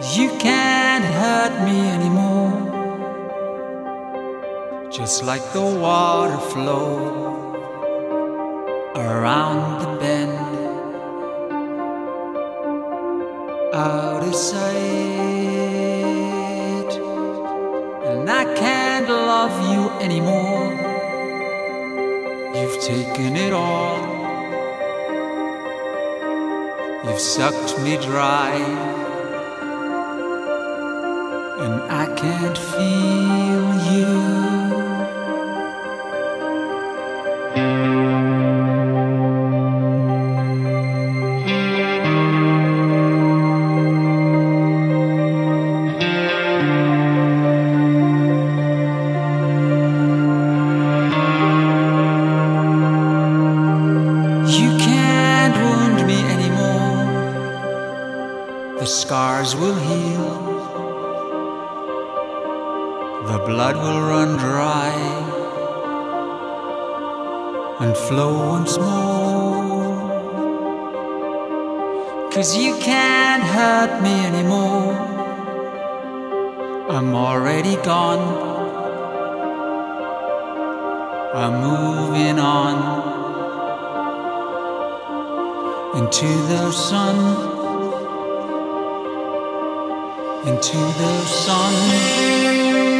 You can't hurt me anymore. Just like the water flow around the bend, out of sight. And I can't love you anymore. You've taken it all. You've sucked me dry, and I can't feel you. You can't wound me anymore. The scars will heal. The blood will run dry and flow once more. 'Cause you can't hurt me anymore. I'm already gone. I'm moving on into the sun, into the sun.